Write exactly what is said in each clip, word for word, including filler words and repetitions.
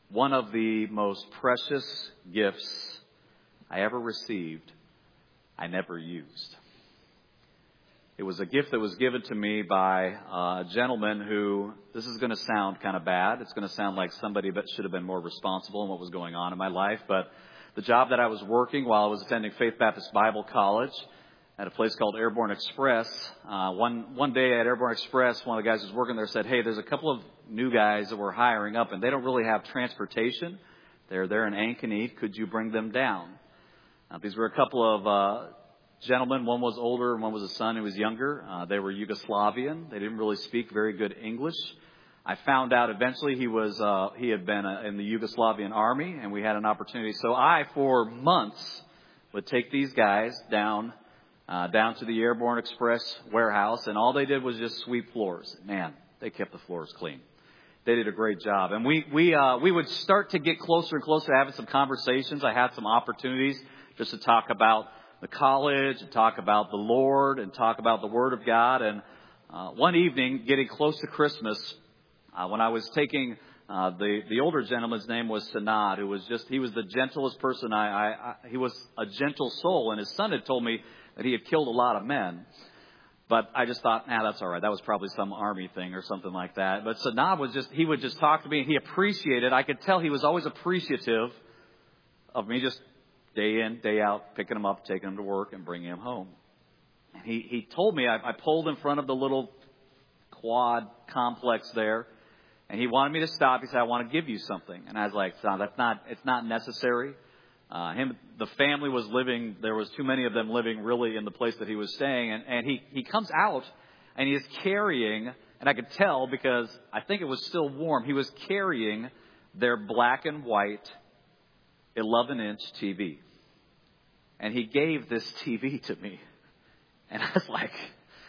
one of the most precious gifts I ever received, I never used. It was a gift that was given to me by a gentleman who, this is going to sound kind of bad. It's going to sound like somebody that should have been more responsible in what was going on in my life. But the job that I was working while I was attending Faith Baptist Bible College at a place called Airborne Express, uh, one one day at Airborne Express, one of the guys who was working there said, hey, there's a couple of new guys that we're hiring up, and they don't really have transportation. They're there in Ankeny. Could you bring them down? Uh, these were a couple of uh gentlemen. One was older and one was a son who was younger. Uh, they were Yugoslavian. They didn't really speak very good English. I found out eventually he was uh, he had been uh, in the Yugoslavian army, and we had an opportunity. So I, for months, would take these guys down uh, down to the Airborne Express warehouse, and all they did was just sweep floors. Man, they kept the floors clean. They did a great job, and we we uh, we would start to get closer and closer to having some conversations. I had some opportunities just to talk about the college and talk about the Lord and talk about the Word of God. And uh, one evening, getting close to Christmas, uh, when I was taking uh, the the older gentleman's name was Sanad, who was just he was the gentlest person. I, I, I he was a gentle soul, and his son had told me that he had killed a lot of men. But I just thought, nah, that's all right. That was probably some army thing or something like that. But Sanad was just he would just talk to me, and he appreciated. I could tell he was always appreciative of me just day in, day out, picking him up, taking him to work, and bringing him home. And he, he told me, I, I pulled in front of the little quad complex there, and he wanted me to stop. He said, I want to give you something. And I was like, no, that's not, it's not necessary. Uh, him, the family was living, there was too many of them living really in the place that he was staying. And, and he, he comes out, and he is carrying, and I could tell because I think it was still warm, he was carrying their black and white eleven inch T V. And he gave this T V to me. And I was like,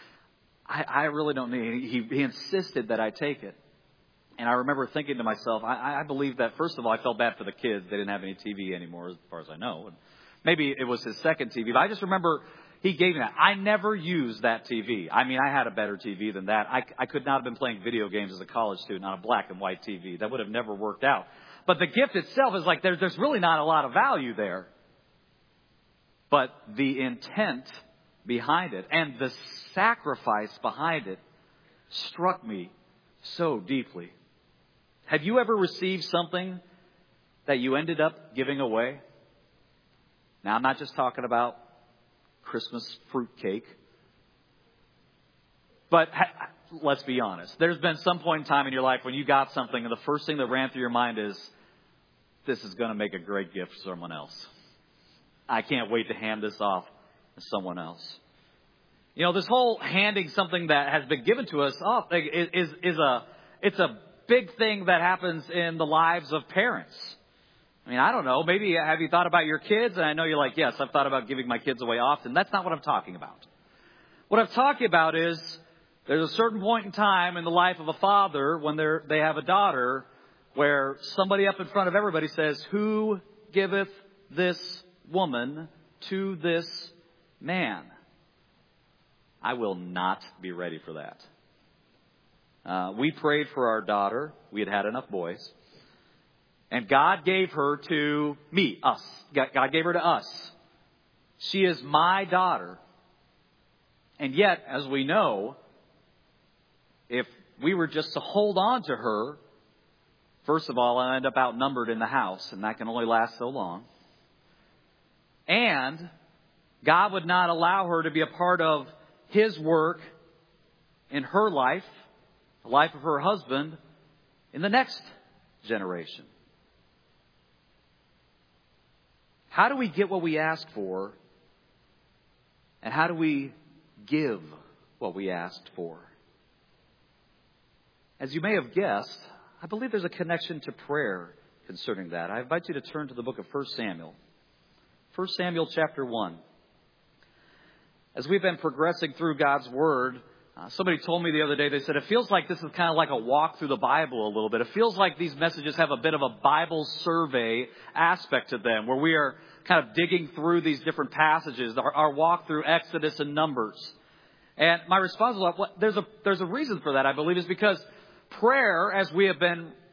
I, I really don't need it. He, he insisted that I take it. And I remember thinking to myself, I, I believe that, first of all, I felt bad for the kids. They didn't have any T V anymore, as far as I know. And maybe it was his second T V. But I just remember he gave me that. I never used that T V. I mean, I had a better T V than that. I, I could not have been playing video games as a college student on a black and white T V. That would have never worked out. But the gift itself is like, there's, there's really not a lot of value there. But the intent behind it and the sacrifice behind it struck me so deeply. Have you ever received something that you ended up giving away? Now, I'm not just talking about Christmas fruitcake. But ha- let's be honest. There's been some point in time in your life when you got something and the first thing that ran through your mind is, this is going to make a great gift for someone else. I can't wait to hand this off to someone else. You know, this whole handing something that has been given to us off is, is, is a, it's a big thing that happens in the lives of parents. I mean, I don't know. Maybe have you thought about your kids? And I know you're like, yes, I've thought about giving my kids away often. That's not what I'm talking about. What I'm talking about is there's a certain point in time in the life of a father when they're, they have a daughter where somebody up in front of everybody says, who giveth this woman to this man? I will not be ready for that. Uh, we prayed for our daughter. We had had enough boys. And God gave her to me, us. God gave her to us. She is my daughter. And yet, as we know, if we were just to hold on to her, first of all, I end up outnumbered in the house, and that can only last so long. And God would not allow her to be a part of His work in her life, the life of her husband, in the next generation. How do we get what we ask for? And how do we give what we asked for? As you may have guessed, I believe there's a connection to prayer concerning that. I invite you to turn to the book of First Samuel. First Samuel chapter one. As we've been progressing through God's Word, uh, somebody told me the other day, they said, it feels like this is kind of like a walk through the Bible a little bit. It feels like these messages have a bit of a Bible survey aspect to them, where we are kind of digging through these different passages, our, our walk through Exodus and Numbers. And my response was, well, there's a, there's a reason for that, I believe, is because prayer, as we have been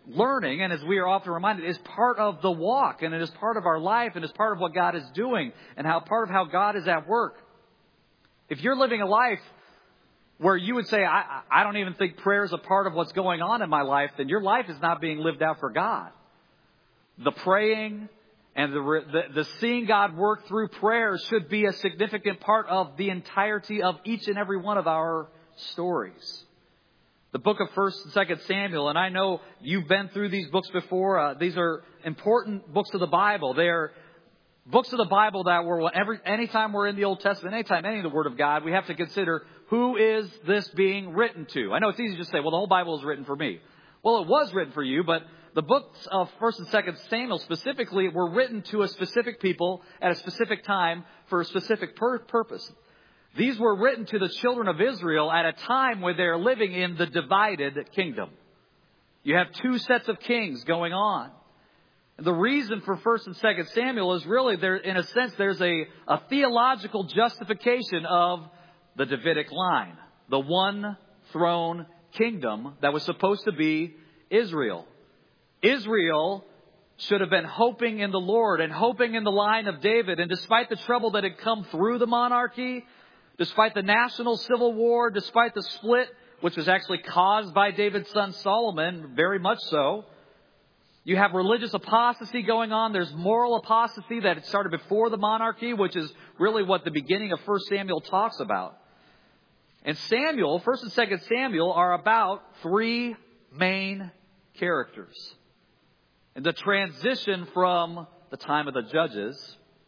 learning, and as we are often reminded, is part of the walk, and it is part of our life, and is part of what God is doing, and how part of how God is at work. If you're living a life where you would say, I, I don't even think prayer is a part of what's going on in my life, then your life is not being lived out for God. The praying and the, the, the seeing God work through prayer should be a significant part of the entirety of each and every one of our stories. The book of First and Second Samuel, and I know you've been through these books before. Uh, these are important books of the Bible. They are books of the Bible that were, every, anytime we're in the Old Testament, anytime any of the Word of God, we have to consider, who is this being written to? I know it's easy to say, well, the whole Bible is written for me. Well, it was written for you, but the books of First and Second Samuel specifically were written to a specific people at a specific time for a specific pur- purpose. These were written to the children of Israel at a time where they're living in the divided kingdom. You have two sets of kings going on. And the reason for First and Second Samuel is really, there, in a sense, there's a, a theological justification of the Davidic line, the one throne kingdom that was supposed to be Israel. Israel should have been hoping in the Lord and hoping in the line of David. And despite the trouble that had come through the monarchy, despite the national civil war, despite the split, which was actually caused by David's son Solomon, very much so, you have religious apostasy going on. There's moral apostasy that had started before the monarchy, which is really what the beginning of First Samuel talks about. And Samuel, First and Second Samuel, are about three main characters. And the transition from the time of the judges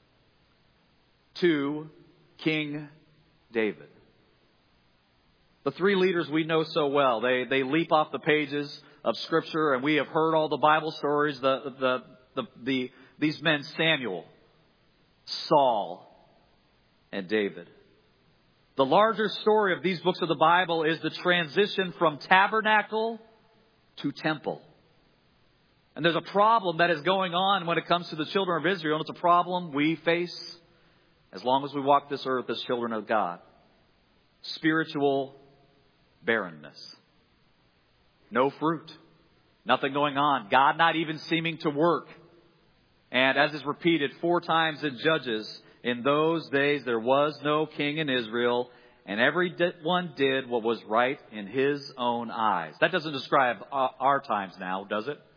to King David. The three leaders we know so well. They they leap off the pages of Scripture, and we have heard all the Bible stories. The the the, the these men, Samuel, Saul, and David. The larger story of these books of the Bible is the transition from tabernacle to temple. And there's a problem that is going on when it comes to the children of Israel, and it's a problem we face as long as we walk this earth as children of God. Spiritual barrenness. No fruit. Nothing going on. God not even seeming to work. And as is repeated four times in Judges, in those days there was no king in Israel, and every one did what was right in his own eyes. That doesn't describe our times now, does it?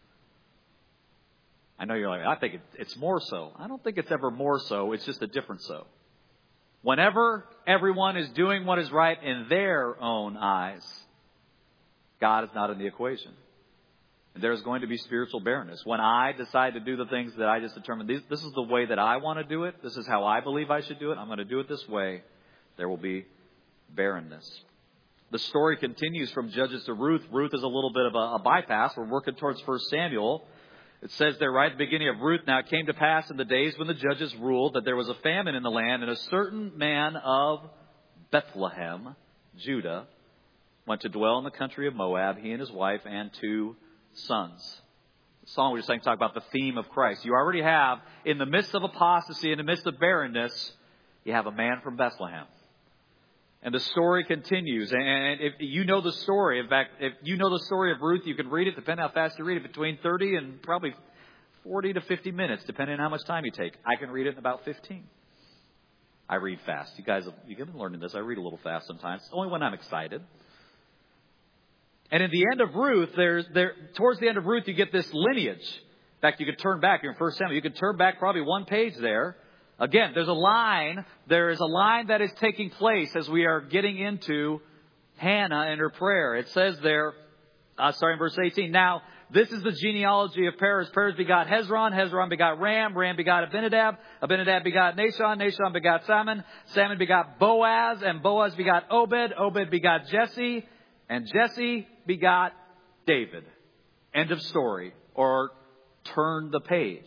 I know you're like, I think it's more so. I don't think it's ever more so. It's just a different so. Whenever everyone is doing what is right in their own eyes, God is not in the equation. And there's going to be spiritual barrenness. When I decide to do the things that I just determined, this, this is the way that I want to do it. This is how I believe I should do it. I'm going to do it this way. There will be barrenness. The story continues from Judges to Ruth. Ruth is a little bit of a, a bypass. We're working towards First Samuel. It says there right at the beginning of Ruth, now it came to pass in the days when the judges ruled that there was a famine in the land, and a certain man of Bethlehem, Judah, went to dwell in the country of Moab, he and his wife and two sons. The song we were saying talk about the theme of Christ. You already have, in the midst of apostasy, in the midst of barrenness, you have a man from Bethlehem. And the story continues. And if you know the story, in fact, if you know the story of Ruth, you can read it, depending how fast you read it, between thirty and probably forty to fifty minutes, depending on how much time you take. I can read it in about fifteen. I read fast. You guys, you've been learning this. I read a little fast sometimes. Only when I'm excited. And in the end of Ruth, there's there towards the end of Ruth, you get this lineage. In fact, you could turn back. You're in First Samuel. You could turn back probably one page there. Again, there's a line, there is a line that is taking place as we are getting into Hannah and her prayer. It says there, uh, starting verse eighteen, now this is the genealogy of Perez. Perez begot Hezron, Hezron begot Ram, Ram begot Abinadab, Abinadab begot Nashon, Nashon begot Salmon, Salmon begot Boaz, and Boaz begot Obed, Obed begot Jesse, and Jesse begot David. End of story, or turn the page.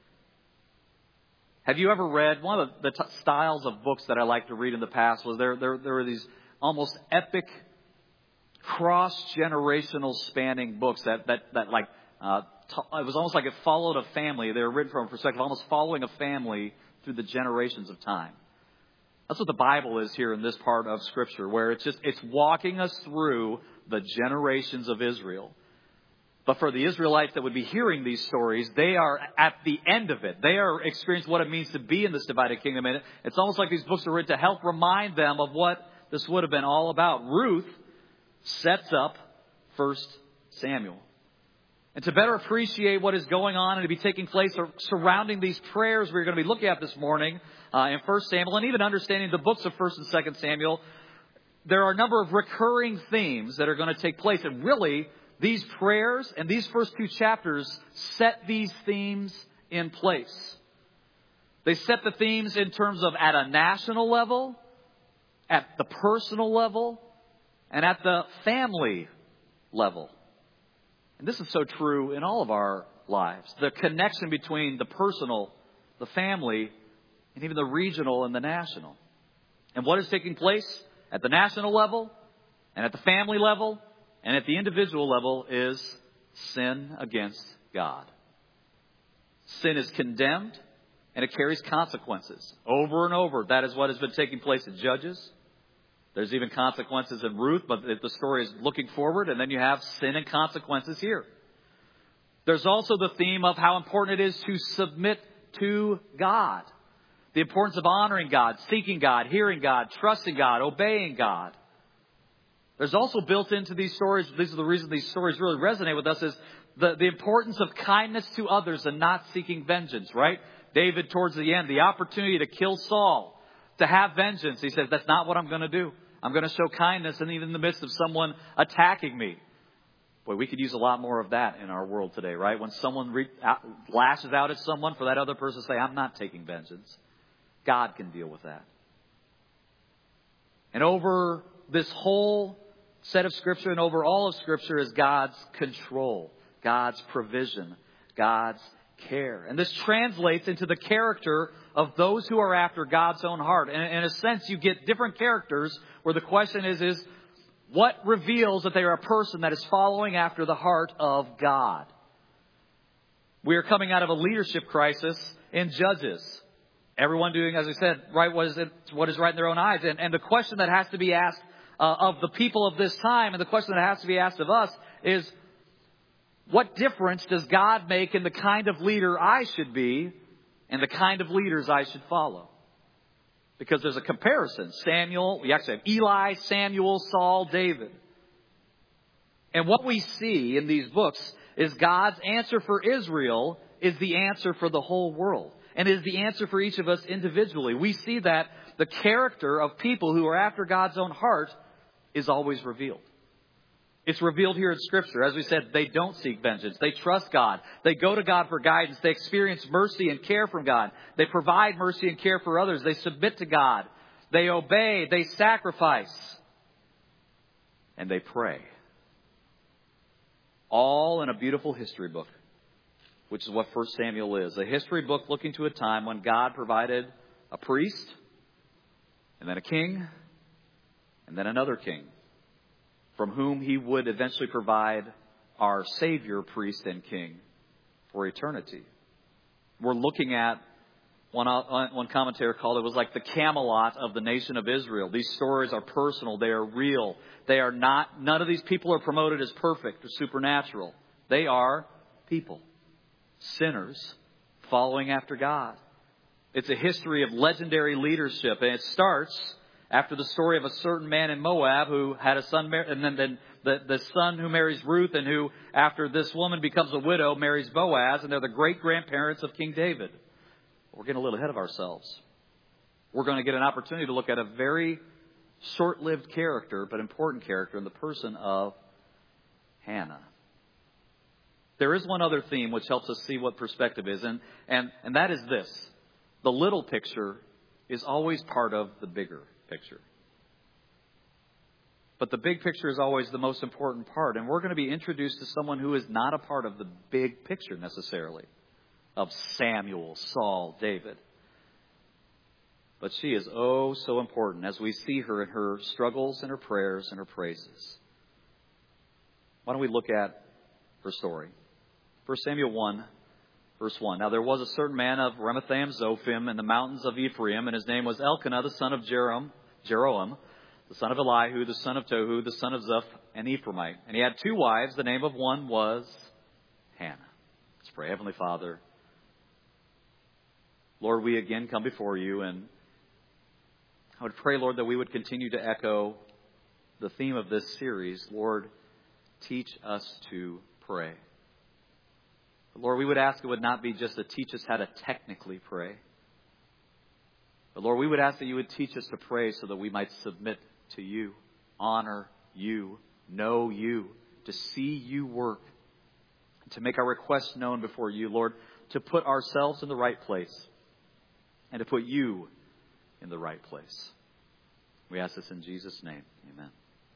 Have you ever read, one of the, the t- styles of books that I like to read in the past was there, there, there were these almost epic cross-generational spanning books that, that, that like, uh, t- it was almost like it followed a family. They were written from a perspective almost following a family through the generations of time. That's what the Bible is here in this part of Scripture, where it's just, it's walking us through the generations of Israel. But for the Israelites that would be hearing these stories, they are at the end of it. They are experiencing what it means to be in this divided kingdom. And it's almost like these books are written to help remind them of what this would have been all about. Ruth sets up First Samuel. And to better appreciate what is going on and to be taking place surrounding these prayers we're going to be looking at this morning uh, in First Samuel, and even understanding the books of First and Second Samuel, there are a number of recurring themes that are going to take place. And really, these prayers and these first two chapters set these themes in place. They set the themes in terms of at a national level, at the personal level, and at the family level. And this is so true in all of our lives. The connection between the personal, the family, and even the regional and the national. And what is taking place at the national level, and at the family level, and at the individual level is sin against God. Sin is condemned, and it carries consequences. Over and over, that is what has been taking place in Judges. There's even consequences in Ruth, but the story is looking forward, and then you have sin and consequences here. There's also the theme of how important it is to submit to God. The importance of honoring God, seeking God, hearing God, trusting God, obeying God. There's also built into these stories, these are the reasons these stories really resonate with us, is the, the importance of kindness to others and not seeking vengeance, right? David, towards the end, the opportunity to kill Saul, to have vengeance. He says, that's not what I'm going to do. I'm going to show kindness, and even in the midst of someone attacking me. Boy, we could use a lot more of that in our world today, right? When someone re- out, lashes out at someone, for that other person to say, I'm not taking vengeance. God can deal with that. And over this whole set of Scripture and over all of Scripture is God's control, God's provision, God's care. And this translates into the character of those who are after God's own heart. And in a sense, you get different characters where the question is, is what reveals that they are a person that is following after the heart of God? We are coming out of a leadership crisis in Judges. Everyone doing, as I said, right what is, it, what is right in their own eyes. And, and the question that has to be asked uh, of the people of this time, and the question that has to be asked of us is, what difference does God make in the kind of leader I should be and the kind of leaders I should follow? Because there's a comparison. Samuel, we actually have Eli, Samuel, Saul, David. And what we see in these books is God's answer for Israel is the answer for the whole world. And is the answer for each of us individually. We see that the character of people who are after God's own heart is always revealed. It's revealed here in Scripture. As we said, they don't seek vengeance. They trust God. They go to God for guidance. They experience mercy and care from God. They provide mercy and care for others. They submit to God. They obey. They sacrifice. And they pray. All in a beautiful history book, which is what First Samuel is. A history book looking to a time when God provided a priest, and then a king, and then another king, from whom he would eventually provide our Savior, priest, and king for eternity. We're looking at, one, one commentator called it, was like the Camelot of the nation of Israel. These stories are personal. They are real. They are not, none of these people are promoted as perfect or supernatural. They are people. Sinners following after God. It's a history of legendary leadership, and it starts after the story of a certain man in Moab who had a son, and then, then the, the son who marries Ruth, and who, after this woman becomes a widow, marries Boaz, and they're the great-grandparents of King David. We're getting a little ahead of ourselves. We're going to get an opportunity to look at a very short-lived character, but important character in the person of Hannah. There is one other theme which helps us see what perspective is, and, and, and that is this. The little picture is always part of the bigger picture. But the big picture is always the most important part, and we're going to be introduced to someone who is not a part of the big picture necessarily, of Samuel, Saul, David. But she is oh so important as we see her in her struggles and her prayers and her praises. Why don't we look at her story? First Samuel one, verse one. Now there was a certain man of Ramathaim Zophim in the mountains of Ephraim, and his name was Elkanah, the son of Jeroam, Jeroam, the son of Elihu, the son of Tohu, the son of Zuph, an Ephraimite. And he had two wives. The name of one was Hannah. Let's pray. Heavenly Father, Lord, we again come before you, and I would pray, Lord, that we would continue to echo the theme of this series. Lord, teach us to pray. Lord, we would ask it would not be just to teach us how to technically pray. But Lord, we would ask that you would teach us to pray so that we might submit to you, honor you, know you, to see you work, to make our requests known before you, Lord, to put ourselves in the right place and to put you in the right place. We ask this in Jesus' name. Amen.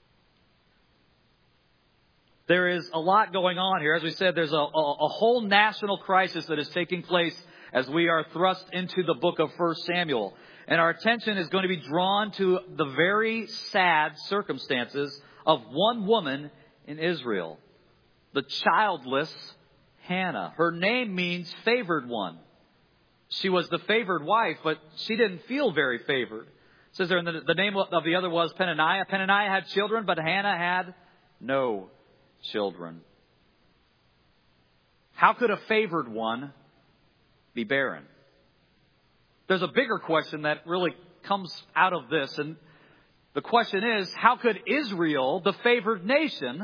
There is a lot going on here. As we said, there's a, a, a whole national crisis that is taking place as we are thrust into the book of First Samuel. And our attention is going to be drawn to the very sad circumstances of one woman in Israel, the childless Hannah. Her name means favored one. She was the favored wife, but she didn't feel very favored. It says there, in the, the name of the other was Peninnah. Peninnah had children, but Hannah had no children. How could a favored one be barren? There's a bigger question that really comes out of this. And the question is, how could Israel, the favored nation,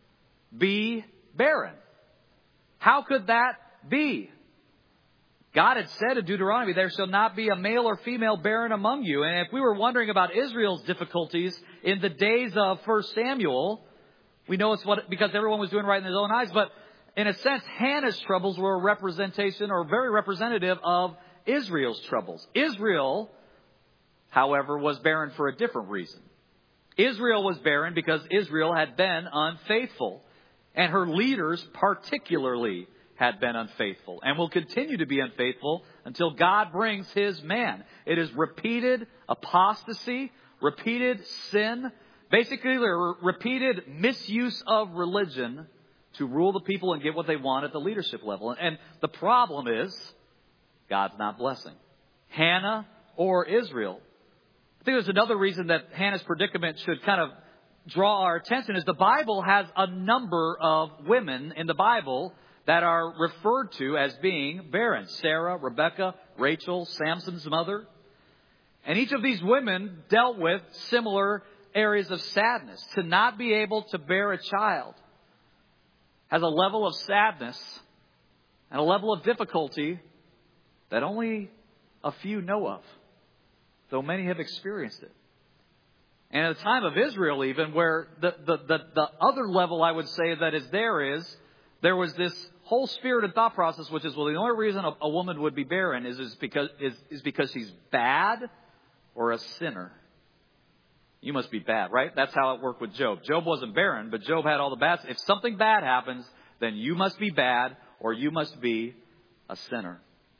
be barren? How could that be? God had said in Deuteronomy, there shall not be a male or female barren among you. And if we were wondering about Israel's difficulties in the days of First Samuel, we know it's what because everyone was doing right in their own eyes. But in a sense, Hannah's troubles were a representation or very representative of Israel's troubles. Israel, however, was barren for a different reason. Israel was barren because Israel had been unfaithful. And her leaders particularly had been unfaithful and will continue to be unfaithful until God brings his man. It is repeated apostasy, repeated sin, basically the repeated misuse of religion to rule the people and get what they want at the leadership level. And the problem is, God's not blessing Hannah or Israel. I think there's another reason that Hannah's predicament should kind of draw our attention is the Bible has a number of women in the Bible that are referred to as being barren. Sarah, Rebecca, Rachel, Samson's mother. And each of these women dealt with similar areas of sadness. To not be able to bear a child has a level of sadness and a level of difficulty that only a few know of, though many have experienced it. And at the time of Israel even, where the, the, the, the other level I would say that is there is, there was this whole spirit and thought process, which is, well, the only reason a, a woman would be barren is, is, because, is, is because she's bad or a sinner. You must be bad, right? That's how it worked with Job. Job wasn't barren, but Job had all the bad. If something bad happens, then you must be bad or you must be a sinner.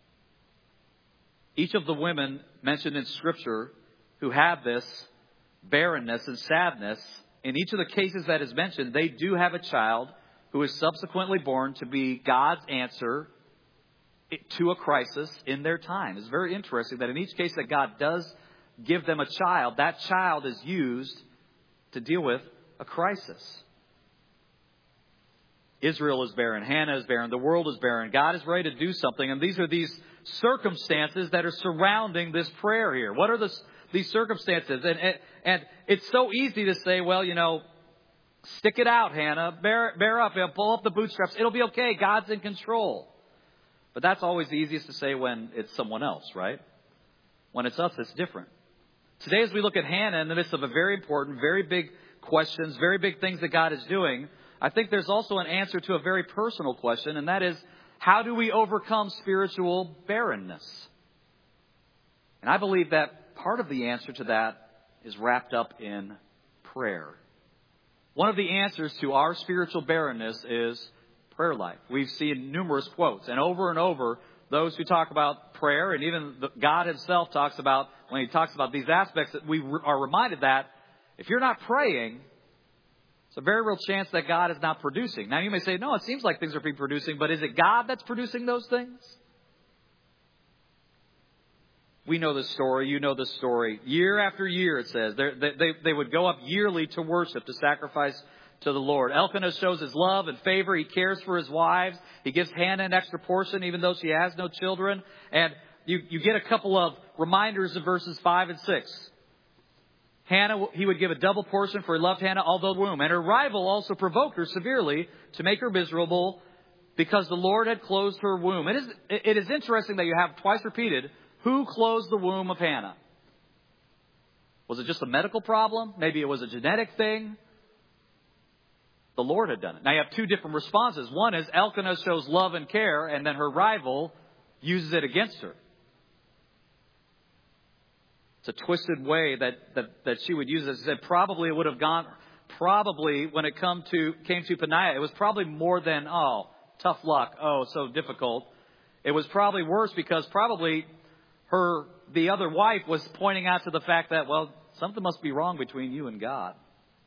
Each of the women mentioned in Scripture who have this barrenness and sadness, in each of the cases that is mentioned, they do have a child who is subsequently born to be God's answer to a crisis in their time. It's very interesting that in each case that God does give them a child, that child is used to deal with a crisis. Israel is barren. Hannah is barren. The world is barren. God is ready to do something. And these are these circumstances that are surrounding this prayer here. What are the, these circumstances? And, and, and it's so easy to say, well, you know, stick it out, Hannah. Bear, bear up. Pull up the bootstraps. It'll be okay. God's in control. But that's always the easiest to say when it's someone else, right? When it's us, it's different. Today, as we look at Hannah in the midst of a very important, very big questions, very big things that God is doing, I think there's also an answer to a very personal question, and that is, how do we overcome spiritual barrenness? And I believe that part of the answer to that is wrapped up in prayer. One of the answers to our spiritual barrenness is prayer life. We've seen numerous quotes, and over and over, those who talk about prayer, and even God himself talks about, when he talks about these aspects, that we are reminded that if you're not praying, it's a very real chance that God is not producing. Now you may say, no, it seems like things are being producing, but is it God that's producing those things? We know the story. You know the story. Year after year, it says, they, they, they would go up yearly to worship, to sacrifice to the Lord. Elkanah shows his love and favor. He cares for his wives. He gives Hannah an extra portion, even though she has no children. And you, you get a couple of reminders in verses five and six. Hannah, he would give a double portion, for he loved Hannah all the womb. And her rival also provoked her severely to make her miserable, because the Lord had closed her womb. It is, it is interesting that you have twice repeated, who closed the womb of Hannah? Was it just a medical problem? Maybe it was a genetic thing. The Lord had done it. Now you have two different responses. One is Elkanah shows love and care, and then her rival uses it against her. It's a twisted way that, that, that she would use it. She said probably it would have gone, probably when it come to, came to Peninnah, it was probably more than, oh, tough luck, oh, so difficult. It was probably worse because probably her, the other wife was pointing out to the fact that, well, something must be wrong between you and God.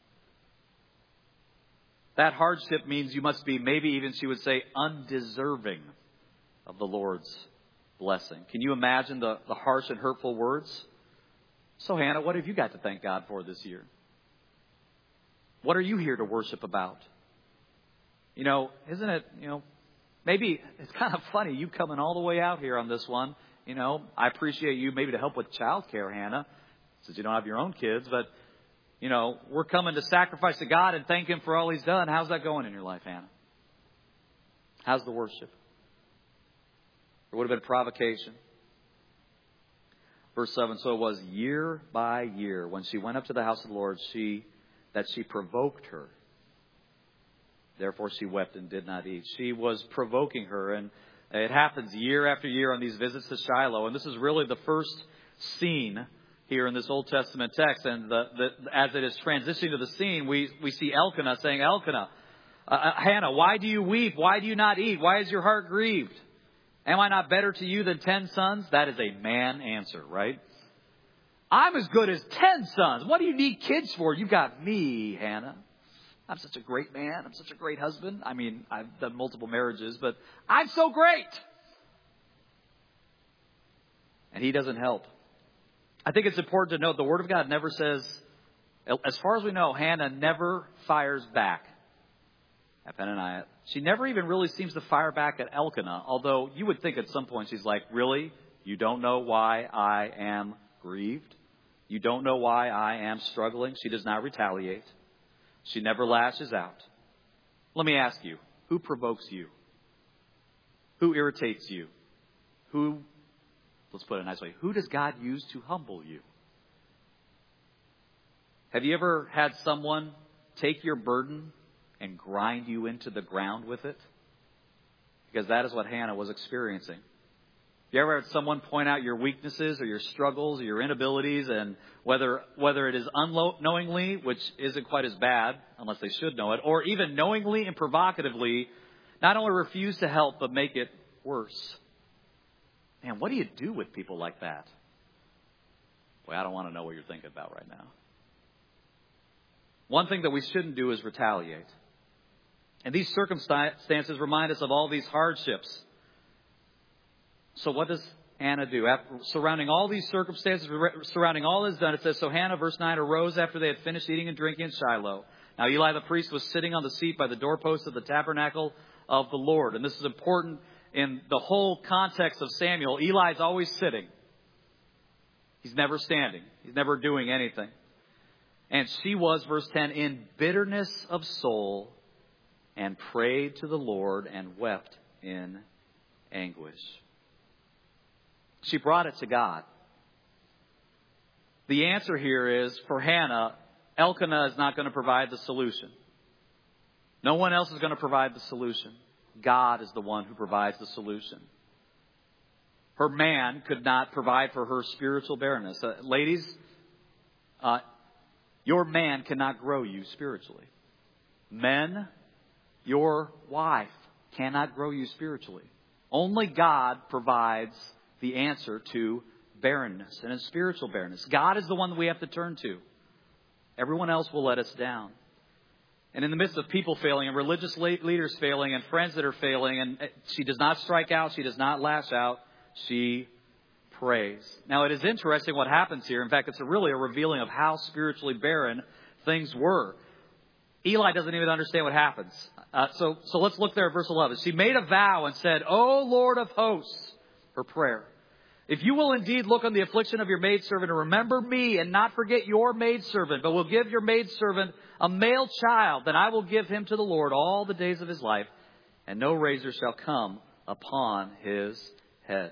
That hardship means you must be, maybe even she would say, undeserving of the Lord's blessing. Can you imagine the, the harsh and hurtful words? So, Hannah, what have you got to thank God for this year? What are you here to worship about? You know, isn't it, you know, maybe it's kind of funny you coming all the way out here on this one. You know, I appreciate you maybe to help with childcare, Hannah, since you don't have your own kids. But, you know, we're coming to sacrifice to God and thank Him for all He's done. How's that going in your life, Hannah? How's the worship? There would have been provocation. Verse seven, so it was year by year when she went up to the house of the Lord, she that she provoked her. Therefore she wept and did not eat. She was provoking her, and it happens year after year on these visits to Shiloh. And this is really the first scene here in this Old Testament text. And the, the, as it is transitioning to the scene, we, we see Elkanah saying, Elkanah, uh, Hannah, why do you weep? Why do you not eat? Why is your heart grieved? Am I not better to you than ten sons? That is a man answer, right? I'm as good as ten sons. What do you need kids for? You got me, Hannah. I'm such a great man. I'm such a great husband. I mean, I've done multiple marriages, but I'm so great. And he doesn't help. I think it's important to note the Word of God never says, as far as we know, Hannah never fires back at Peninnah. She never even really seems to fire back at Elkanah, although you would think at some point she's like, really? You don't know why I am grieved? You don't know why I am struggling? She does not retaliate. She never lashes out. Let me ask you, who provokes you? Who irritates you? Who, let's put it a nice way, who does God use to humble you? Have you ever had someone take your burden and grind you into the ground with it? Because that is what Hannah was experiencing. You ever had someone point out your weaknesses or your struggles or your inabilities, and whether whether it is unknowingly, which isn't quite as bad unless they should know it, or even knowingly and provocatively, not only refuse to help but make it worse? Man, what do you do with people like that? Boy, I don't want to know what you're thinking about right now. One thing that we shouldn't do is retaliate. And these circumstances remind us of all these hardships. So what does Hannah do? After, surrounding all these circumstances, surrounding all this done, it says, so Hannah, verse nine, arose after they had finished eating and drinking in Shiloh. Now Eli the priest was sitting on the seat by the doorpost of the tabernacle of the Lord. And this is important in the whole context of Samuel. Eli is always sitting. He's never standing. He's never doing anything. And she was, verse ten, in bitterness of soul and prayed to the Lord and wept in anguish. She brought it to God. The answer here is, for Hannah, Elkanah is not going to provide the solution. No one else is going to provide the solution. God is the one who provides the solution. Her man could not provide for her spiritual barrenness. Uh, ladies, uh, your man cannot grow you spiritually. Men, your wife cannot grow you spiritually. Only God provides the answer to barrenness and in spiritual barrenness. God is the one that we have to turn to. Everyone else will let us down. And in the midst of people failing and religious leaders failing and friends that are failing, and she does not strike out, she does not lash out, she prays. Now, it is interesting what happens here. In fact, it's a really a revealing of how spiritually barren things were. Eli doesn't even understand what happens. Uh, so, so let's look there at verse eleven. She made a vow and said, O Lord of hosts, her prayer, if you will indeed look on the affliction of your maidservant and remember me and not forget your maidservant, but will give your maidservant a male child, then I will give him to the Lord all the days of his life, and no razor shall come upon his head.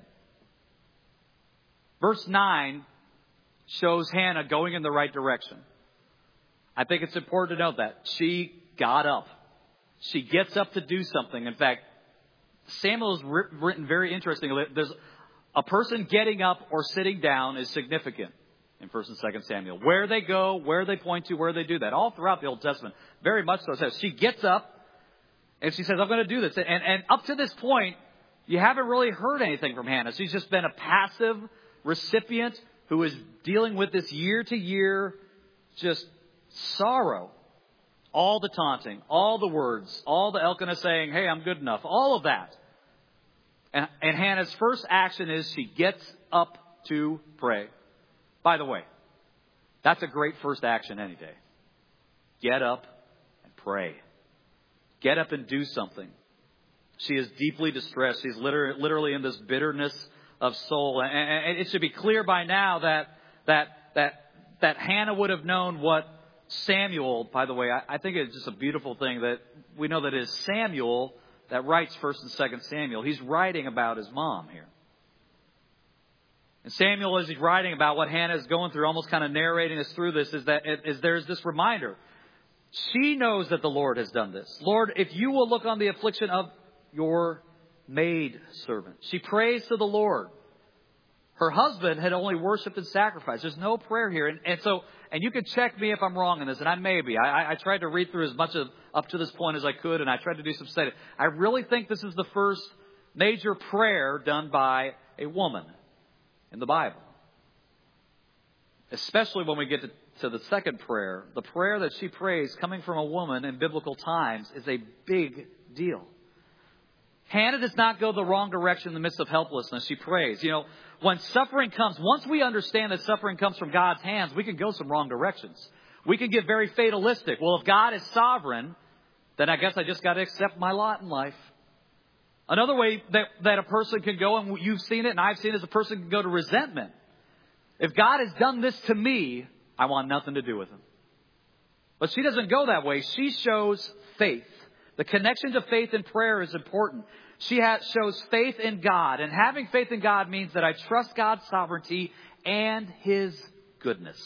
Verse nine shows Hannah going in the right direction. I think it's important to note that. She got up. She gets up to do something. In fact, Samuel is written very interestingly. There's a person getting up or sitting down is significant in First and Second Samuel. Where they go, where they point to, where they do that. All throughout the Old Testament. Very much so. It says she gets up and she says, I'm going to do this. And, and up to this point, you haven't really heard anything from Hannah. She's just been a passive recipient who is dealing with this year to year just sorrow. All the taunting, all the words, all the Elkanah saying, hey, I'm good enough. All of that. And, and Hannah's first action is she gets up to pray. By the way, that's a great first action any day. Get up and pray. Get up and do something. She is deeply distressed. She's literally, literally in this bitterness of soul. And, and it should be clear by now that that that that Hannah would have known what Samuel, by the way, I, I think it's just a beautiful thing that we know that it is Samuel that writes First and Second Samuel. He's writing about his mom here. And Samuel, as he's writing about what Hannah is going through, almost kind of narrating us through this, is that is there's this reminder. She knows that the Lord has done this. Lord, if you will look on the affliction of your maid servant. She prays to the Lord. Her husband had only worshipped and sacrificed. There's no prayer here. And, and so, and you can check me if I'm wrong in this, and I may be. I, I tried to read through as much of up to this point as I could, and I tried to do some study. I really think this is the first major prayer done by a woman in the Bible. Especially when we get to, to the second prayer. The prayer that she prays coming from a woman in biblical times is a big deal. Hannah does not go the wrong direction in the midst of helplessness. She prays. You know, when suffering comes, once we understand that suffering comes from God's hands, we can go some wrong directions. We can get very fatalistic. Well, if God is sovereign, then I guess I just got to accept my lot in life. Another way that, that a person can go, and you've seen it and I've seen it, is a person can go to resentment. If God has done this to me, I want nothing to do with him. But she doesn't go that way. She shows faith. The connection to faith and prayer is important. She has, shows faith in God. And having faith in God means that I trust God's sovereignty and his goodness.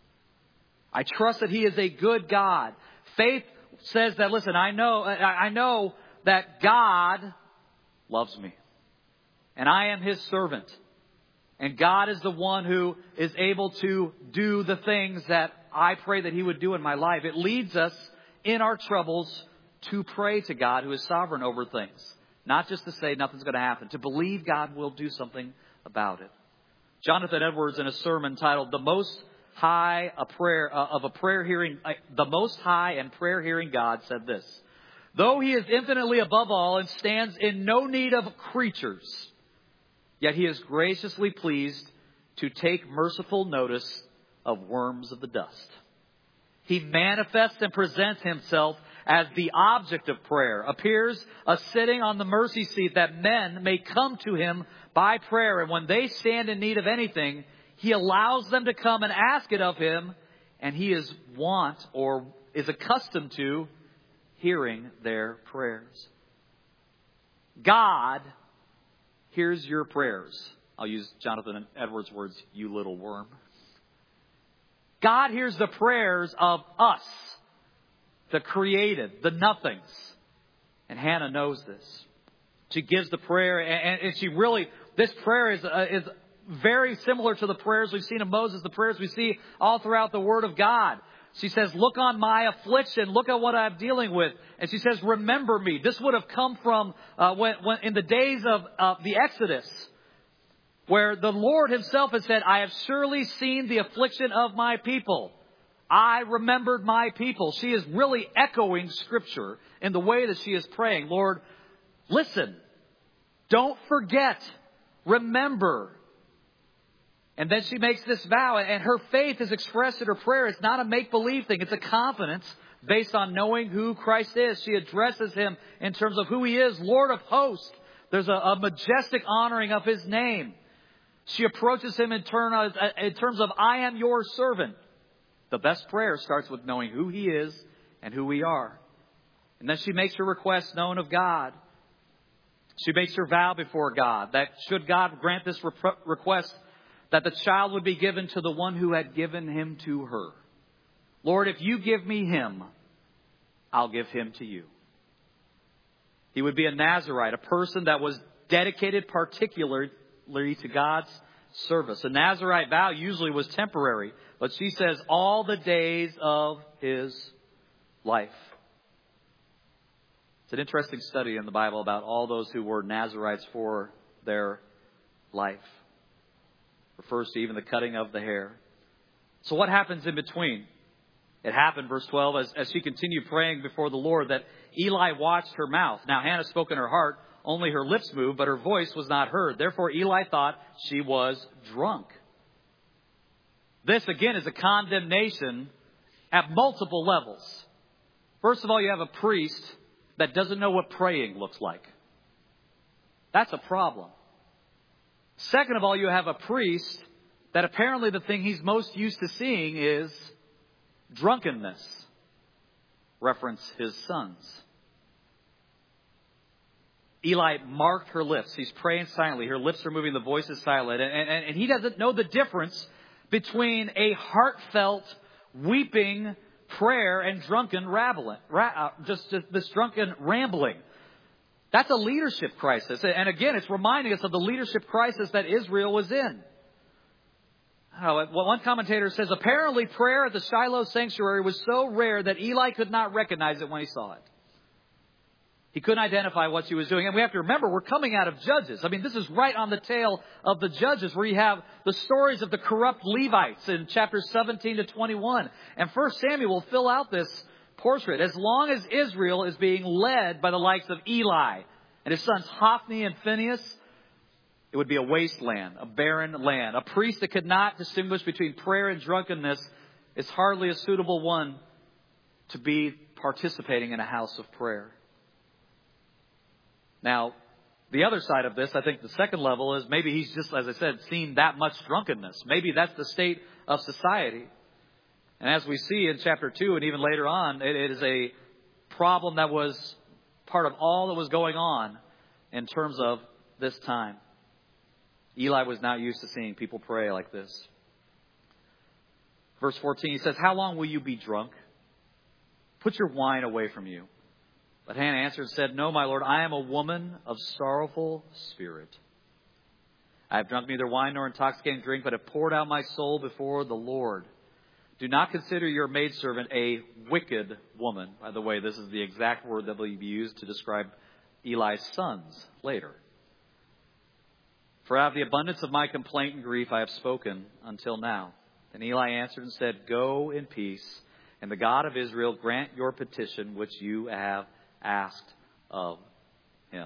I trust that he is a good God. Faith says that, listen, I know, I know that God loves me. And I am his servant. And God is the one who is able to do the things that I pray that he would do in my life. It leads us in our troubles to pray to God who is sovereign over things. Not just to say nothing's going to happen. To believe God will do something about it. Jonathan Edwards, in a sermon titled "The Most High a Prayer uh, of a Prayer Hearing, uh, the Most High and Prayer Hearing God," said this: "Though he is infinitely above all and stands in no need of creatures, yet he is graciously pleased to take merciful notice of worms of the dust. He manifests and presents himself as the object of prayer, appears a sitting on the mercy seat that men may come to him by prayer. And when they stand in need of anything, he allows them to come and ask it of him. And he is wont or is accustomed to hearing their prayers." God hears your prayers. I'll use Jonathan Edwards' words, "you little worm." God hears the prayers of us, the created, the nothings. And Hannah knows this. She gives the prayer, and, and she really, this prayer is, uh, is very similar to the prayers we've seen of Moses, the prayers we see all throughout the Word of God. She says, look on my affliction, look at what I'm dealing with. And she says, remember me. This would have come from uh, when, when in the days of uh, the Exodus, where the Lord himself has said, I have surely seen the affliction of my people. I remembered my people. She is really echoing Scripture in the way that she is praying. Lord, listen. Don't forget. Remember. And then she makes this vow, and her faith is expressed in her prayer. It's not a make-believe thing. It's a confidence based on knowing who Christ is. She addresses him in terms of who he is, Lord of hosts. There's a, a majestic honoring of his name. She approaches him in, turn, in terms of, I am your servant. The best prayer starts with knowing who he is and who we are. And then she makes her request known of God. She makes her vow before God that should God grant this request, that the child would be given to the one who had given him to her. Lord, if you give me him, I'll give him to you. He would be a Nazirite, a person that was dedicated particularly to God's service. A Nazirite vow usually was temporary, but she says all the days of his life. It's an interesting study in the Bible about all those who were Nazirites for their life. It refers to even the cutting of the hair. So what happens in between? It happened, verse twelve, as, as she continued praying before the Lord, that Eli watched her mouth. Now Hannah spoke in her heart, only her lips moved, but her voice was not heard. Therefore Eli thought she was drunk. This, again, is a condemnation at multiple levels. First of all, you have a priest that doesn't know what praying looks like. That's a problem. Second of all, you have a priest that apparently the thing he's most used to seeing is drunkenness. Reference his sons. Eli marked her lips. He's praying silently. Her lips are moving. The voice is silent. And, and, and he doesn't know the difference between a heartfelt, weeping prayer and drunken rabbling, ra- uh, just, just this drunken rambling. That's a leadership crisis. And again, it's reminding us of the leadership crisis that Israel was in. Oh, well, one commentator says, apparently prayer at the Shiloh sanctuary was so rare that Eli could not recognize it when he saw it. He couldn't identify what she was doing. And we have to remember, we're coming out of Judges. I mean, this is right on the tail of the Judges, where you have the stories of the corrupt Levites in chapters seventeen to twenty-one. And First Samuel will fill out this portrait. As long as Israel is being led by the likes of Eli and his sons Hophni and Phinehas, it would be a wasteland, a barren land. A priest that could not distinguish between prayer and drunkenness is hardly a suitable one to be participating in a house of prayer. Now, the other side of this, I think the second level is maybe he's just, as I said, seen that much drunkenness. Maybe that's the state of society. And as we see in chapter two and even later on, it, it is a problem that was part of all that was going on in terms of this time. Eli was not used to seeing people pray like this. Verse fourteen, he says, how long will you be drunk? Put your wine away from you. But Hannah answered and said, no, my Lord, I am a woman of sorrowful spirit. I have drunk neither wine nor intoxicating drink, but have poured out my soul before the Lord. Do not consider your maidservant a wicked woman. By the way, this is the exact word that will be used to describe Eli's sons later. For out of the abundance of my complaint and grief I have spoken until now. And Eli answered and said, go in peace, and the God of Israel grant your petition which you have asked of him.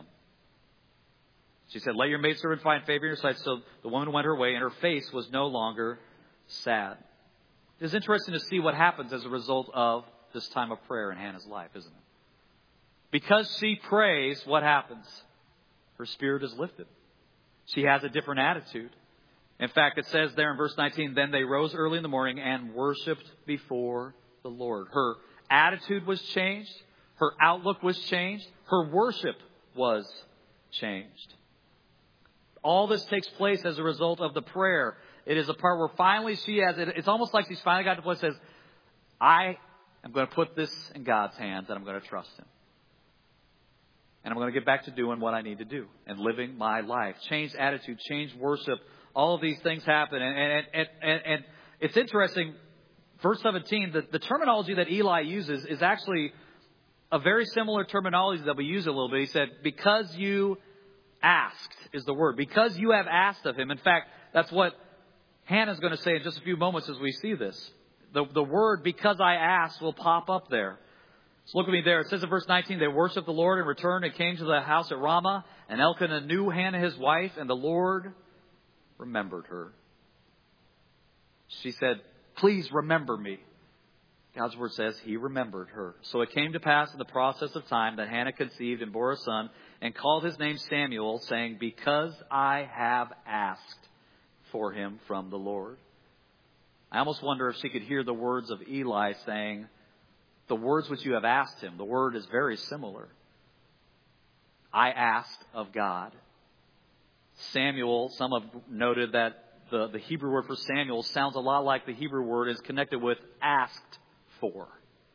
She said, let your maidservant find favor in your sight. So the woman went her way, and her face was no longer sad. It's interesting to see what happens as a result of this time of prayer in Hannah's life, isn't it? Because she prays, what happens? Her spirit is lifted. She has a different attitude. In fact, it says there in verse nineteen, then they rose early in the morning and worshipped before the Lord. Her attitude was changed. Her outlook was changed. Her worship was changed. All this takes place as a result of the prayer. It is a part where finally she has it. It's almost like she's finally got to the point that says, I am going to put this in God's hands and I'm going to trust him. And I'm going to get back to doing what I need to do and living my life. Change attitude, change worship. All of these things happen. And, and, and, and, and it's interesting. Verse seventeen, the, the terminology that Eli uses is actually a very similar terminology that we use a little bit. He said, because you asked is the word. Because you have asked of him. In fact, that's what Hannah's going to say in just a few moments as we see this. The, the word, because I asked, will pop up there. So look at me there. It says in verse nineteen, they worshiped the Lord and returned and came to the house at Ramah. And Elkanah knew Hannah his wife, and the Lord remembered her. She said, please remember me. God's word says he remembered her. So it came to pass in the process of time that Hannah conceived and bore a son and called his name Samuel, saying, because I have asked for him from the Lord. I almost wonder if she could hear the words of Eli saying, the words which you have asked him. The word is very similar. I asked of God. Samuel, some have noted that the, the Hebrew word for Samuel sounds a lot like the Hebrew word is connected with asked for.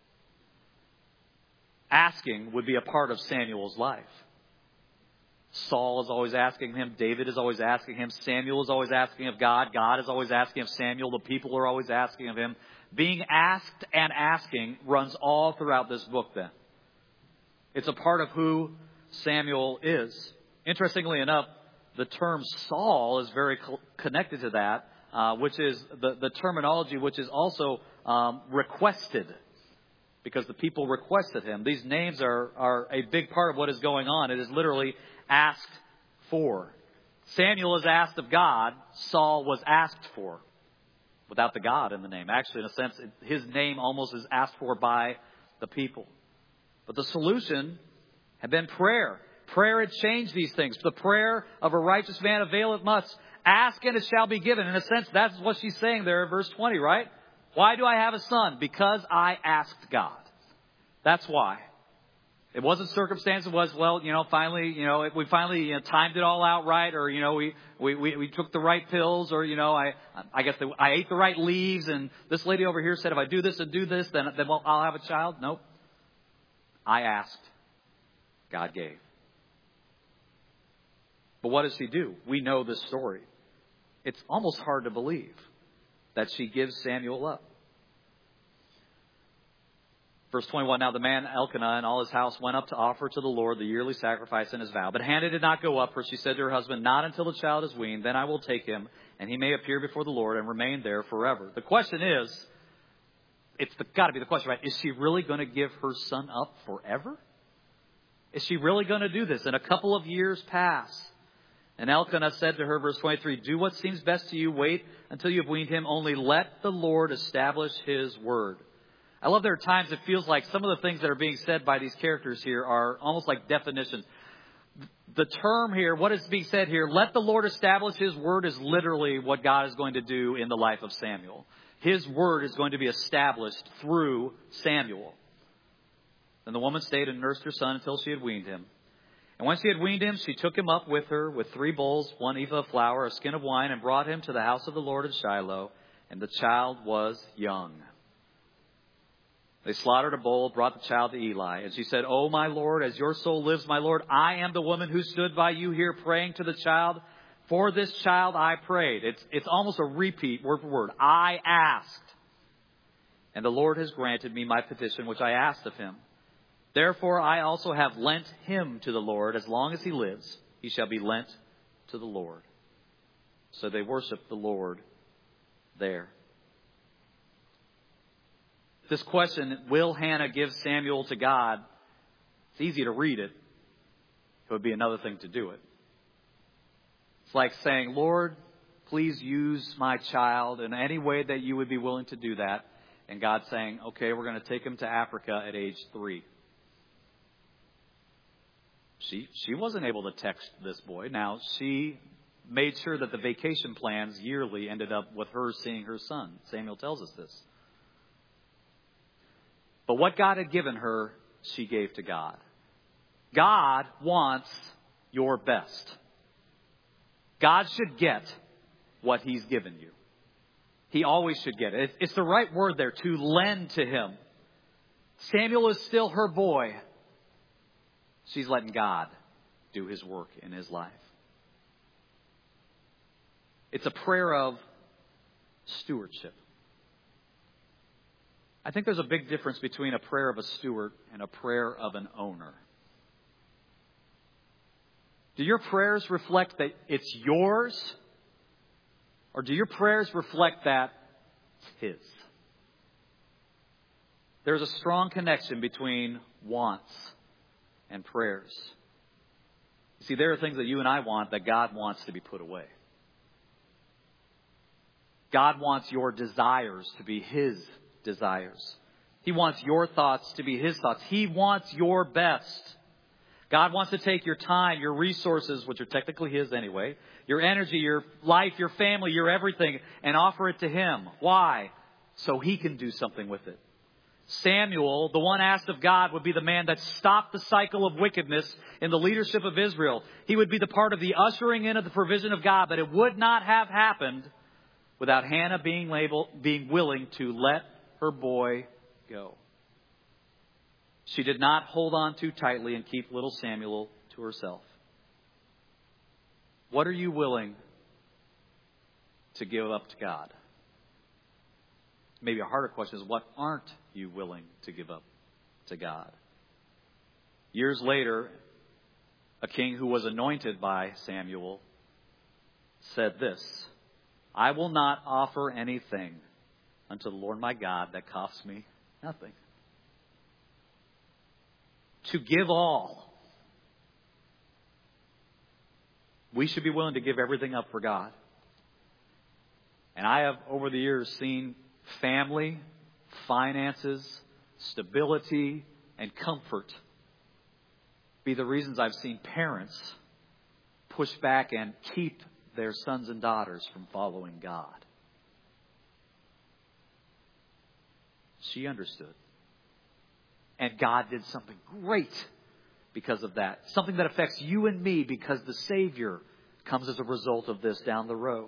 Asking would be a part of Samuel's life. Saul is always asking him. David is always asking him. Samuel is always asking of God. God is always asking of Samuel. The people are always asking of him. Being asked and asking runs all throughout this book then. It's a part of who Samuel is. Interestingly enough, the term Saul is very co- connected to that, uh, which is the, the terminology which is also um, requested, because the people requested him. These names are, are a big part of what is going on. It is literally asked for. Samuel is asked of God. Saul was asked for without the God in the name. Actually, in a sense, his name almost is asked for by the people. But the solution had been prayer. Prayer had changed these things. The prayer of a righteous man availeth much. Ask and it shall be given. In a sense, that's what she's saying there in verse twenty, right? Why do I have a son? Because I asked God. That's why. It wasn't circumstance. It was, well, you know, finally, you know, we finally you know, timed it all out right, or, you know, we, we, we, we took the right pills, or, you know, I, I guess the, I ate the right leaves, and this lady over here said, if I do this and do this, then, then well, I'll have a child. Nope. I asked. God gave. But what does she do? We know this story. It's almost hard to believe that she gives Samuel up. Verse twenty-one, now the man Elkanah and all his house went up to offer to the Lord the yearly sacrifice and his vow. But Hannah did not go up, for she said to her husband, not until the child is weaned, then I will take him, and he may appear before the Lord and remain there forever. The question is, it's got to be the question, right? Is she really going to give her son up forever? Is she really going to do this? And a couple of years pass. And Elkanah said to her, verse twenty-three, do what seems best to you. Wait until you have weaned him. Only let the Lord establish his word. I love there are times it feels like some of the things that are being said by these characters here are almost like definitions. The term here, what is being said here, let the Lord establish his word, is literally what God is going to do in the life of Samuel. His word is going to be established through Samuel. Then the woman stayed and nursed her son until she had weaned him. And when she had weaned him, she took him up with her with three bowls, one ephah of flour, a skin of wine, and brought him to the house of the Lord in Shiloh. And the child was young. They slaughtered a bull, brought the child to Eli. And she said, O my Lord, as your soul lives, my Lord, I am the woman who stood by you here praying to the child. For this child I prayed. It's, it's almost a repeat, word for word. I asked. And the Lord has granted me my petition, which I asked of him. Therefore I also have lent him to the Lord. As long as he lives, he shall be lent to the Lord. So they worship the Lord there. This question, will Hannah give Samuel to God? It's easy to read it. It would be another thing to do it. It's like saying, Lord, please use my child in any way that you would be willing to do that. And God saying, okay, we're going to take him to Africa at age three. She, she wasn't able to text this boy. Now, she made sure that the vacation plans yearly ended up with her seeing her son. Samuel tells us this. But what God had given her, she gave to God. God wants your best. God should get what he's given you. He always should get it. It's the right word there, to lend to him. Samuel is still her boy. She's letting God do his work in his life. It's a prayer of stewardship. I think there's a big difference between a prayer of a steward and a prayer of an owner. Do your prayers reflect that it's yours? Or do your prayers reflect that it's his? There's a strong connection between wants and prayers. You see, there are things that you and I want that God wants to be put away. God wants your desires to be his desires. He wants your thoughts to be His thoughts. He wants your best. God wants to take your time, your resources, which are technically His anyway, your energy, your life, your family, your everything, and offer it to Him. Why? So He can do something with it. Samuel, the one asked of God, would be the man that stopped the cycle of wickedness in the leadership of Israel. He would be the part of the ushering in of the provision of God, but it would not have happened without Hannah being labeled, being willing to let her boy go. She did not hold on too tightly and keep little Samuel to herself. What are you willing to give up to God? Maybe a harder question is, what aren't you willing to give up to God? Years later, a king who was anointed by Samuel said this, I will not offer anything unto the Lord my God that costs me nothing. To give all. We should be willing to give everything up for God. And I have, over the years, seen family, finances, stability, and comfort be the reasons I've seen parents push back and keep their sons and daughters from following God. She understood. And God did something great because of that. Something that affects you and me because the Savior comes as a result of this down the road.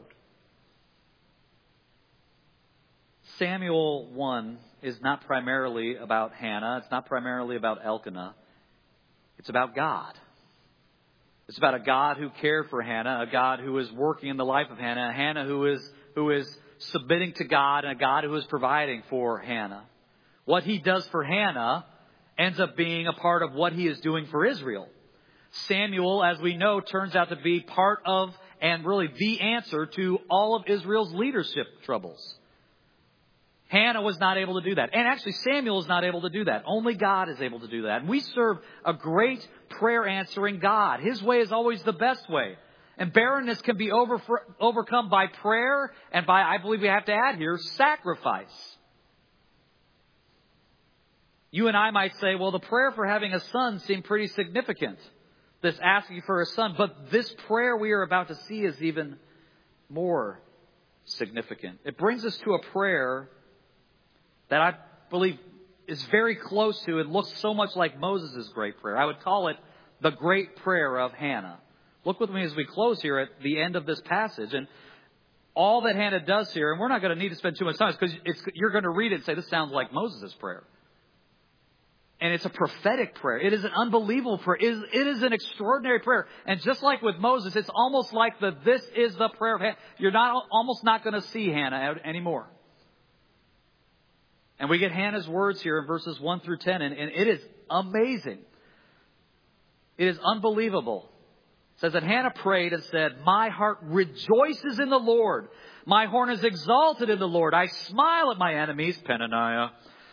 Samuel one is not primarily about Hannah. It's not primarily about Elkanah. It's about God. It's about a God who cared for Hannah, a God who is working in the life of Hannah, a Hannah who is, who is submitting to God, and a God who is providing for Hannah. What He does for Hannah ends up being a part of what He is doing for Israel. Samuel, as we know, turns out to be part of and really the answer to all of Israel's leadership troubles. Hannah was not able to do that. And actually, Samuel is not able to do that. Only God is able to do that. And we serve a great prayer answering God. His way is always the best way. And barrenness can be over, overcome by prayer and by, I believe we have to add here, sacrifice. You and I might say, well, the prayer for having a son seemed pretty significant. This asking for a son. But this prayer we are about to see is even more significant. It brings us to a prayer that I believe is very close to and looks so much like Moses' great prayer. I would call it the great prayer of Hannah. Look with me as we close here at the end of this passage. And all that Hannah does here, and we're not going to need to spend too much time because it's, you're going to read it and say, this sounds like Moses' prayer. And it's a prophetic prayer. It is an unbelievable prayer. It is, it is an extraordinary prayer. And just like with Moses, it's almost like the this is the prayer of Hannah. You're not almost not going to see Hannah anymore. And we get Hannah's words here in verses one through ten, and, and it is amazing. It is unbelievable. It says that Hannah prayed and said, my heart rejoices in the Lord. My horn is exalted in the Lord. I smile at my enemies, Peninnah,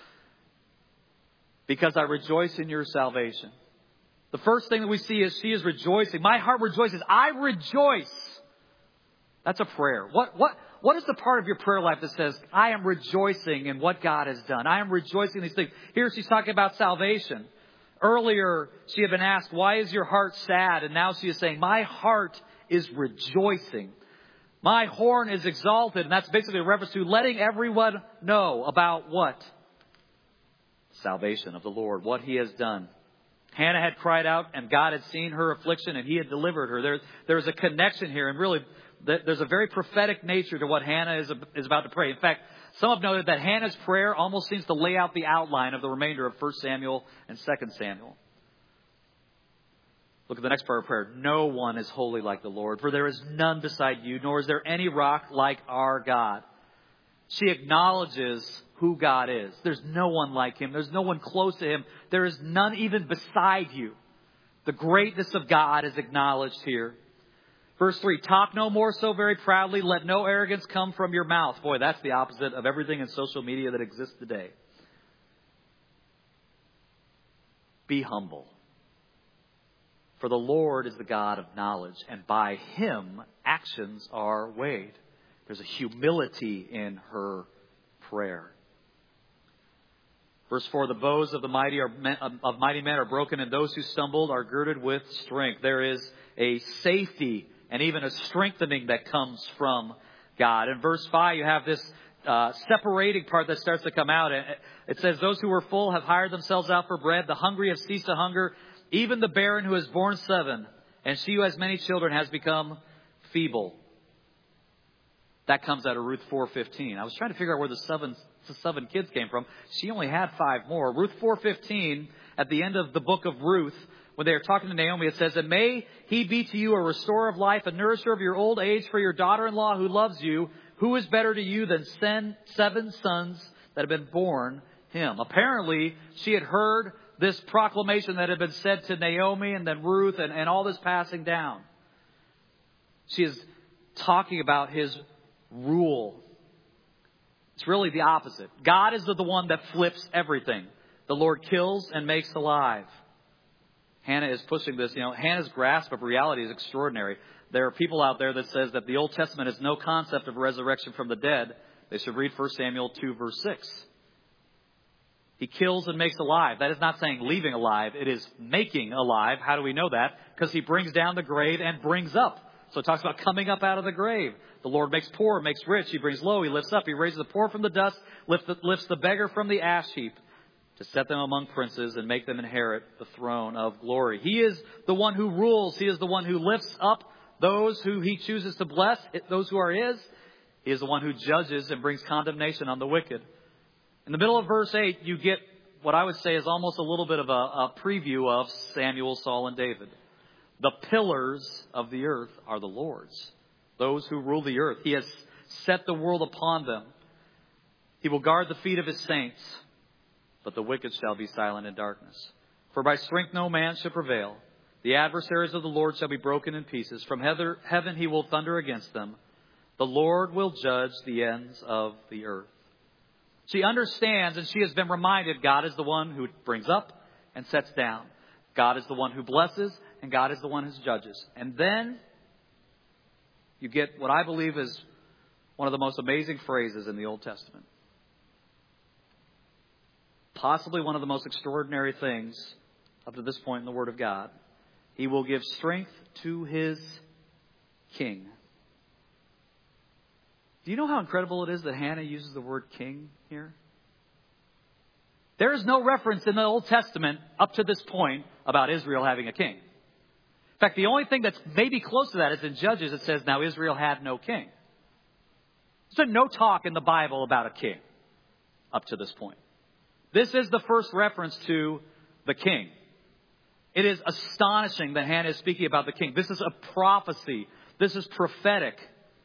because I rejoice in your salvation. The first thing that we see is she is rejoicing. My heart rejoices. I rejoice. That's a prayer. What, what, what is the part of your prayer life that says, I am rejoicing in what God has done? I am rejoicing in these things. Here she's talking about salvation. Earlier, she had been asked, why is your heart sad? And now she is saying, my heart is rejoicing. My horn is exalted. And that's basically a reference to letting everyone know about what? Salvation of the Lord, what He has done. Hannah had cried out and God had seen her affliction and He had delivered her. There's, there's a connection here, and really there's a very prophetic nature to what Hannah is, is about to pray. In fact, some have noted that Hannah's prayer almost seems to lay out the outline of the remainder of First Samuel and Second Samuel. Look at the next part of prayer. No one is holy like the Lord, for there is none beside you, nor is there any rock like our God. She acknowledges who God is. There's no one like Him. There's no one close to Him. There is none even beside you. The greatness of God is acknowledged here. Verse three, talk no more so very proudly. Let no arrogance come from your mouth. Boy, that's the opposite of everything in social media that exists today. Be humble. For the Lord is the God of knowledge, and by Him actions are weighed. There's a humility in her prayer. Verse four, the bows of the mighty are of mighty men are broken, and those who stumbled are girded with strength. There is a safety and even a strengthening that comes from God. In verse five, you have this uh, separating part that starts to come out. It says, those who were full have hired themselves out for bread. The hungry have ceased to hunger. Even the barren who has borne seven, and she who has many children has become feeble. That comes out of Ruth four fifteen. I was trying to figure out where the seven, the seven kids came from. She only had five more. Ruth four fifteen, at the end of the book of Ruth, when they are talking to Naomi, it says, and may he be to you a restorer of life, a nourisher of your old age for your daughter-in-law who loves you. Who is better to you than seven sons that have been born him? Apparently, she had heard this proclamation that had been said to Naomi and then Ruth and, and all this passing down. She is talking about his rule. It's really the opposite. God is the one that flips everything. The Lord kills and makes alive. Hannah is pushing this. You know, Hannah's grasp of reality is extraordinary. There are people out there that says that the Old Testament has no concept of resurrection from the dead. They should read First Samuel two, verse six. He kills and makes alive. That is not saying leaving alive. It is making alive. How do we know that? Because he brings down the grave and brings up. So it talks about coming up out of the grave. The Lord makes poor, makes rich. He brings low, he lifts up. He raises the poor from the dust, lifts the, lifts the beggar from the ash heap, to set them among princes and make them inherit the throne of glory. He is the one who rules. He is the one who lifts up those who he chooses to bless, those who are his. He is the one who judges and brings condemnation on the wicked. In the middle of verse eight, you get what I would say is almost a little bit of a, a preview of Samuel, Saul, and David. The pillars of the earth are the Lord's, those who rule the earth. He has set the world upon them. He will guard the feet of his saints, but the wicked shall be silent in darkness. For by strength no man shall prevail. The adversaries of the Lord shall be broken in pieces. From heaven he will thunder against them. The Lord will judge the ends of the earth. She understands, and she has been reminded, God is the one who brings up and sets down. God is the one who blesses, and God is the one who judges. And then you get what I believe is one of the most amazing phrases in the Old Testament. Possibly one of the most extraordinary things up to this point in the Word of God. He will give strength to his king. Do you know how incredible it is that Hannah uses the word king here? There is no reference in the Old Testament up to this point about Israel having a king. In fact, the only thing that's maybe close to that is in Judges. It says, now Israel had no king. There's been no talk in the Bible about a king up to this point. This is the first reference to the king. It is astonishing that Hannah is speaking about the king. This is a prophecy. This is prophetic.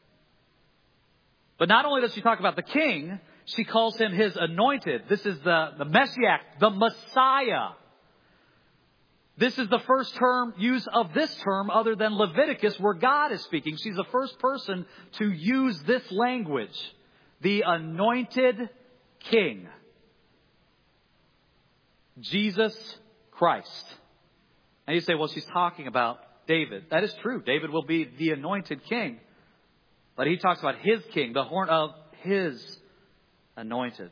But not only does she talk about the king, she calls him his anointed. This is the, the Messiah, the Messiah. This is the first term use of this term other than Leviticus where God is speaking. She's the first person to use this language. The anointed king. Jesus Christ. And you say, well, she's talking about David. That is true. David will be the anointed king. But he talks about his king, the horn of his anointed.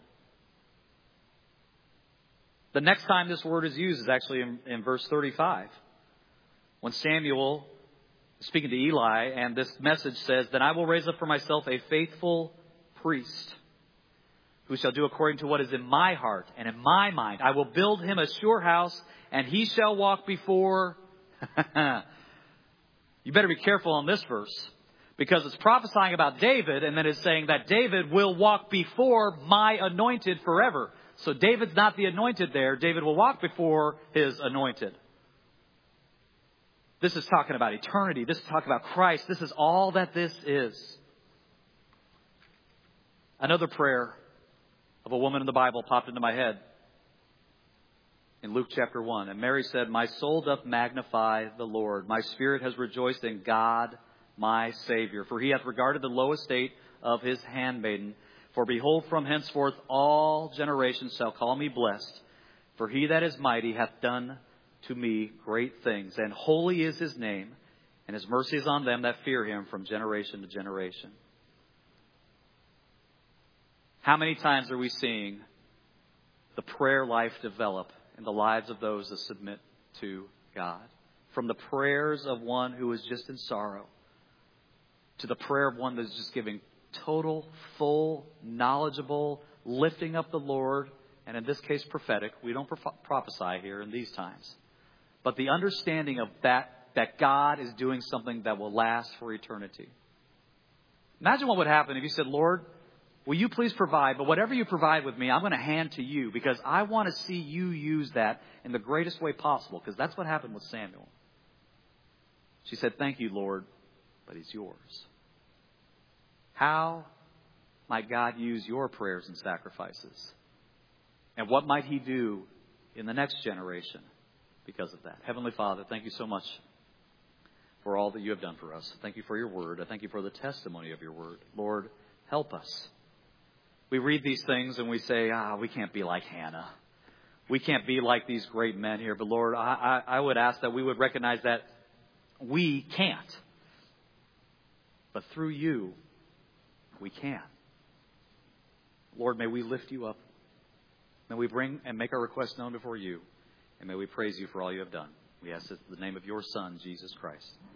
The next time this word is used is actually in, in verse thirty-five. When Samuel is speaking to Eli, and this message says, then I will raise up for myself a faithful priest who shall do according to what is in my heart and in my mind. I will build him a sure house, and he shall walk before... You better be careful on this verse, because it's prophesying about David, and then it's saying that David will walk before my anointed forever. So David's not the anointed there. David will walk before his anointed. This is talking about eternity. This is talking about Christ. This is all that this is. Another prayer of a woman in the Bible popped into my head in Luke chapter one. And Mary said, my soul doth magnify the Lord. My spirit has rejoiced in God, my Savior. For he hath regarded the low estate of his handmaiden. For behold, from henceforth all generations shall call me blessed. For he that is mighty hath done to me great things. And holy is his name. And his mercy is on them that fear him from generation to generation. How many times are we seeing the prayer life develop in the lives of those that submit to God. From the prayers of one who is just in sorrow to the prayer of one that is just giving total, full, knowledgeable, lifting up the Lord, and in this case prophetic. We don't prophesy here in these times. But the understanding of that, that God is doing something that will last for eternity. Imagine what would happen if you said, Lord, will you please provide, but whatever you provide with me, I'm going to hand to you because I want to see you use that in the greatest way possible, because that's what happened with Samuel. She said, thank you, Lord, but he's yours. How might God use your prayers and sacrifices? And what might he do in the next generation because of that? Heavenly Father, thank you so much for all that you have done for us. Thank you for your word. I thank you for the testimony of your word. Lord, help us. We read these things and we say, ah, we can't be like Hannah. We can't be like these great men here. But Lord, I, I, I would ask that we would recognize that we can't. But through you, we can. Lord, may we lift you up. May we bring and make our requests known before you. And may we praise you for all you have done. We ask this in the name of your Son, Jesus Christ.